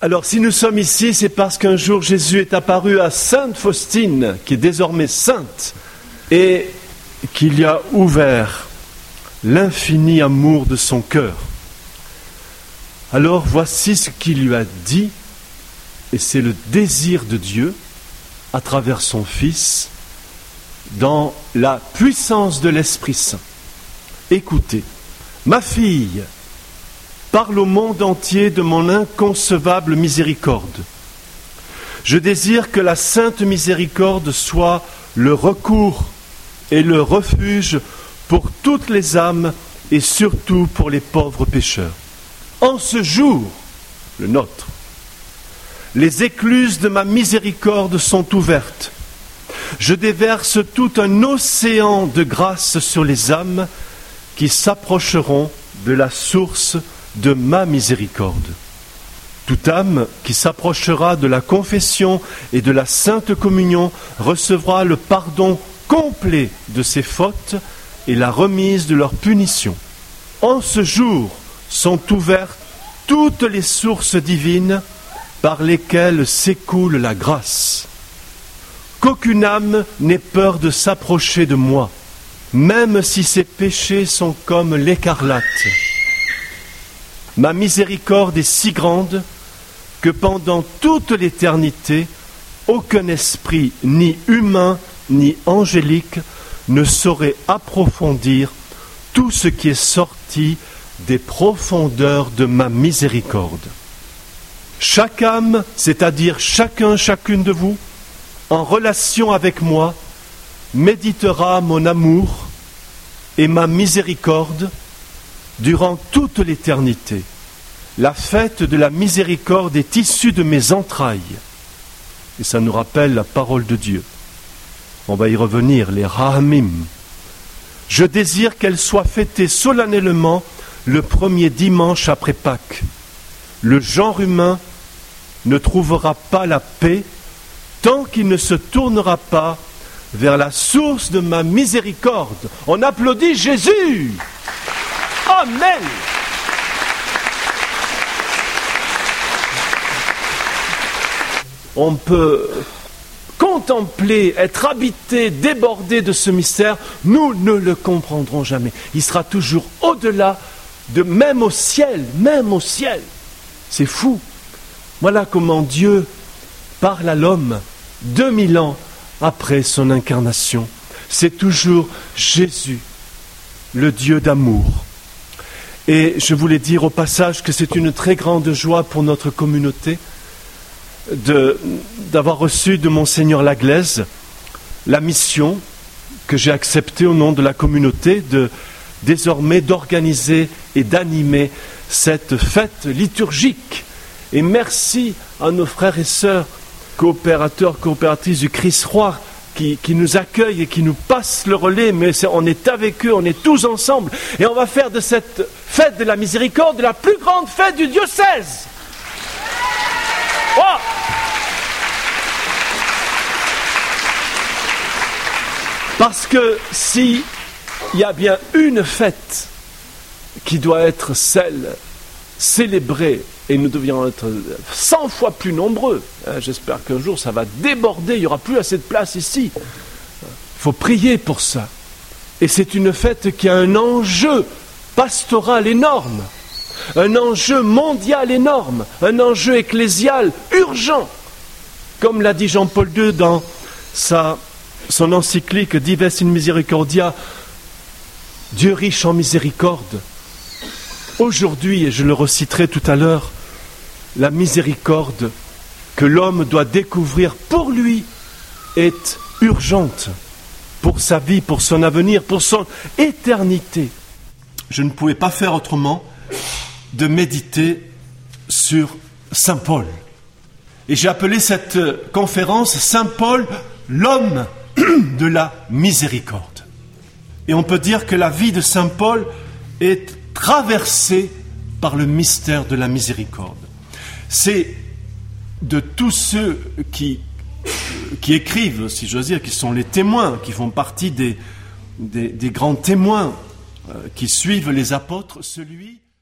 Alors, si nous sommes ici, c'est parce qu'un jour Jésus est apparu à Sainte Faustine, qui est désormais sainte, et qu'il y a ouvert l'infini amour de son cœur. Alors, voici ce qu'il lui a dit, et c'est le désir de Dieu, à travers son Fils, dans la puissance de l'Esprit Saint. Écoutez, ma fille, parle au monde entier de mon inconcevable miséricorde. Je désire que la sainte miséricorde soit le recours et le refuge pour toutes les âmes et surtout pour les pauvres pécheurs. En ce jour, le nôtre, les écluses de ma miséricorde sont ouvertes. Je déverse tout un océan de grâce sur les âmes qui s'approcheront de la source de ma miséricorde. Toute âme qui s'approchera de la confession et de la sainte communion recevra le pardon complet de ses fautes et la remise de leur punition. En ce jour sont ouvertes toutes les sources divines par lesquelles s'écoule la grâce. Qu'aucune âme n'ait peur de s'approcher de moi, même si ses péchés sont comme l'écarlate. Ma miséricorde est si grande que pendant toute l'éternité, aucun esprit, ni humain, ni angélique, ne saurait approfondir tout ce qui est sorti des profondeurs de ma miséricorde. Chaque âme, c'est-à-dire chacune de vous, en relation avec moi, méditera mon amour et ma miséricorde durant toute l'éternité. La fête de la miséricorde est issue de mes entrailles. Et ça nous rappelle la parole de Dieu. On va y revenir, les Rahamim. Je désire qu'elle soit fêtée solennellement le premier dimanche après Pâques. Le genre humain ne trouvera pas la paix tant qu'il ne se tournera pas vers la source de ma miséricorde. On applaudit Jésus. Amen. On peut contempler, être habité, débordé de ce mystère. Nous ne le comprendrons jamais. Il sera toujours au-delà de même au ciel. C'est fou. Voilà comment Dieu parle à l'homme 2000 ans après son incarnation. C'est toujours Jésus, le Dieu d'amour. Et je voulais dire au passage que c'est une très grande joie pour notre communauté d'avoir reçu de Monseigneur Laglaise la mission que j'ai acceptée au nom de la communauté désormais d'organiser et d'animer cette fête liturgique. Et merci à nos frères et sœurs, coopérateurs, coopératrices du Christ-Roi, qui nous accueillent et qui nous passent le relais, mais on est avec eux, on est tous ensemble, et on va faire de cette fête de la miséricorde la plus grande fête du diocèse. Oh! Parce que s'il y a bien une fête qui doit être celle célébrée, et nous devions être 100 fois plus nombreux. J'espère qu'un jour ça va déborder, il n'y aura plus assez de place ici. Il faut prier pour ça. Et c'est une fête qui a un enjeu pastoral énorme, un enjeu mondial énorme, un enjeu ecclésial urgent. Comme l'a dit Jean-Paul II dans son encyclique Dives in Misericordia, Dieu riche en miséricorde. Aujourd'hui, et je le reciterai tout à l'heure, la miséricorde que l'homme doit découvrir pour lui est urgente, pour sa vie, pour son avenir, pour son éternité. Je ne pouvais pas faire autrement de méditer sur Saint Paul. Et j'ai appelé cette conférence Saint Paul, l'homme de la miséricorde. Et on peut dire que la vie de Saint Paul est traversée par le mystère de la miséricorde. C'est de tous ceux qui écrivent, si j'ose dire, qui sont les témoins, qui font partie des grands témoins qui suivent les apôtres, celui